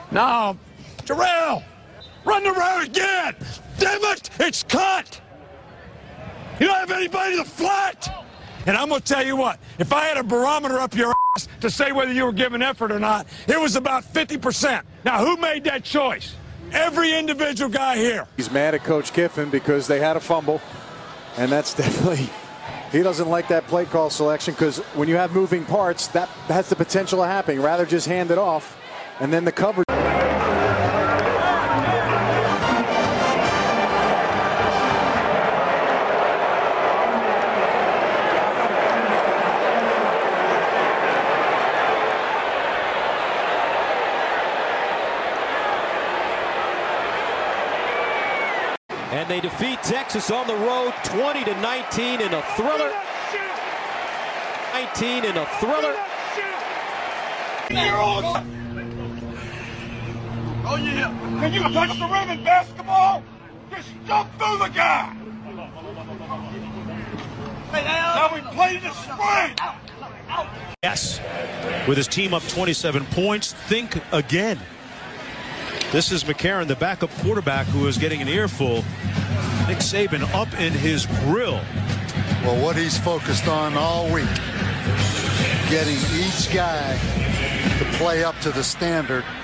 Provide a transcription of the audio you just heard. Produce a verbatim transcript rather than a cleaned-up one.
No, Terrell, run the route again. Damn it, it's cut. You don't have anybody to flat. And I'm going to tell you what, if I had a barometer up your ass to say whether you were giving effort or not, it was about fifty percent. Now, who made that choice? Every individual guy here. He's mad at Coach Kiffin because they had a fumble, and that's definitely, he doesn't like that play call selection because when you have moving parts, that has the potential of happening. Rather just hand it off, and then the coverage. And they defeat Texas on the road twenty to nineteen in a thriller. nineteen in a thriller. Oh yeah. Can you touch the rim in basketball? Just jump through the guy. Now we play the spring. Yes. With his team up twenty-seven points, think again. This is McCarron, the backup quarterback, who is getting an earful. Nick Saban up in his grill. Well, what he's focused on all week, getting each guy to play up to the standard